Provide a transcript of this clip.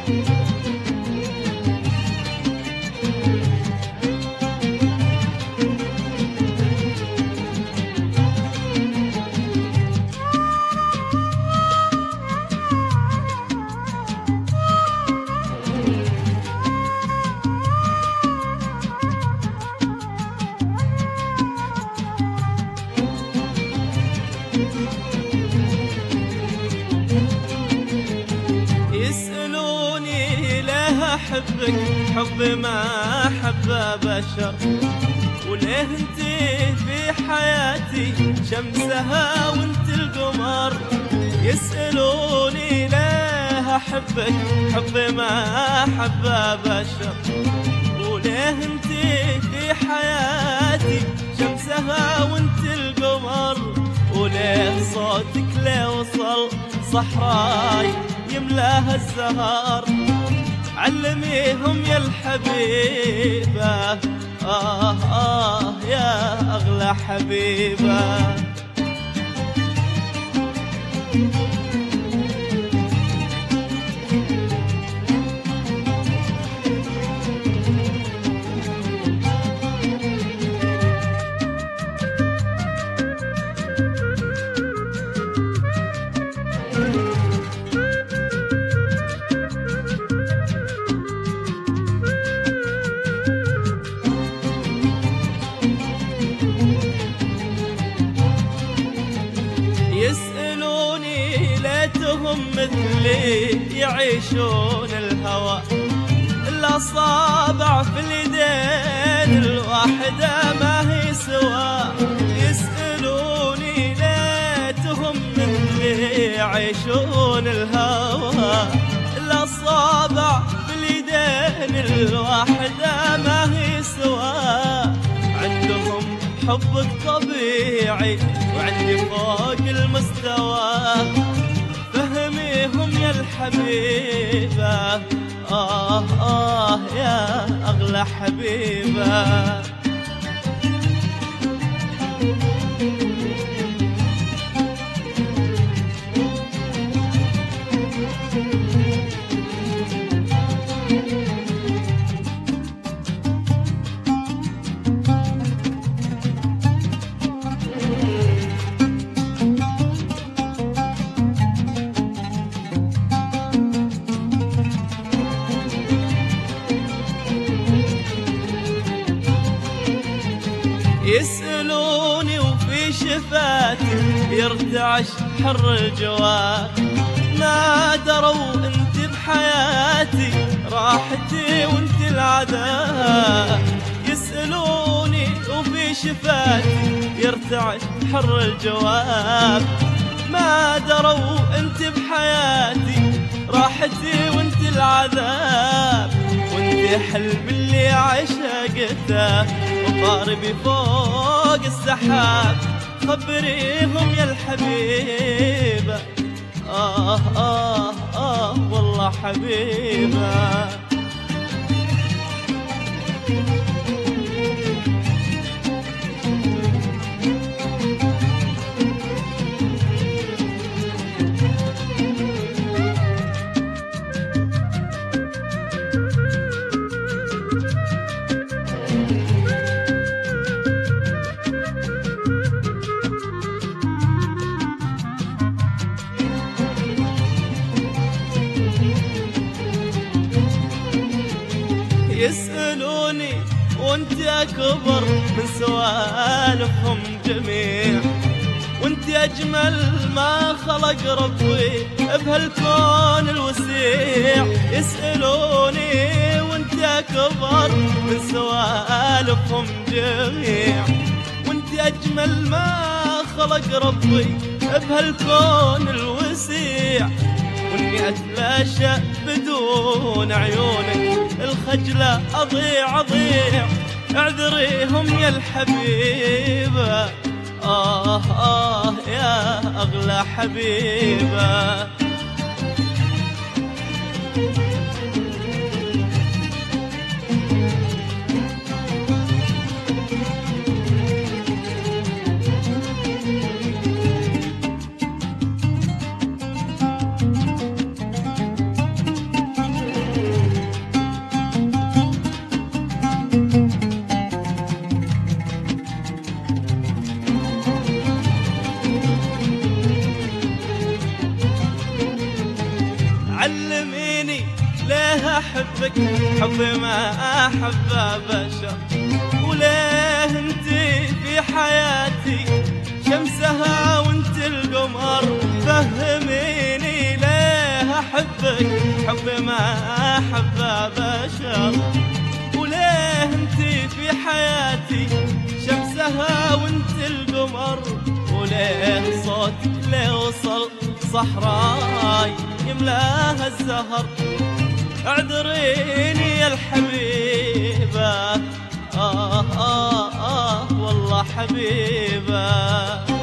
يسألوني ليه أحبك حب ما حب بشر، وليه انت في حياتي شمسها وانت القمر. يسألوني ليه أحبك حب ما حب بشر، وليه انت في حياتي شمسها وانت القمر. وليه صوتك ليه وصل صحراي يملاها الزهر. علميهم يا الحبيبة يا أغلى حبيبة. يسألوني ليتهم مثلي يعيشون الهوى، الأصابع في اليدين الواحدة ما هي سوا. يسألوني ليتهم مثلي يعيشون الهوى، الأصابع في اليدين الواحدة ما هي سوا. عندهم حبك طبيعي وعندي فوق المستوى. فهميهم يا الحبيبة يا أغلى حبيبة. يسألوني وفي شفاتي يرتعش حر الجواب. ما دروا انت بحياتي راحتي وانت العذاب. يسألوني وفي شفاتي يرتعش حر الجواب. ما دروا انت بحياتي راحتي وانت العذاب. وانت حلم اللي عشقته وقاربي فوق السحاب. خبريهم يا الحبيبة والله حبيبة. يسألوني وانت أكبر من سوالفهم جميع. وانت أجمل ما خلق ربي بهالكون الوسيع. يسألوني وانت أكبر من سوالفهم جميع. وانت أجمل ما خلق ربي بهالكون الوسيع. واني اتلاشى بدون عيونك الخجلة اضيع. اعذريهم يا الحبيبة يا اغلى حبيبة. أحبك حب ما أحب بشر، وليه انت في حياتي شمسها وانت القمر، فهميني ليه أحبك حب ما أحب بشر، وليه انت في حياتي شمسها وانت القمر، وليه صوتك ليه وصل صحراي يملاها الزهر، اعذريني يا الحبيبة والله حبيبة.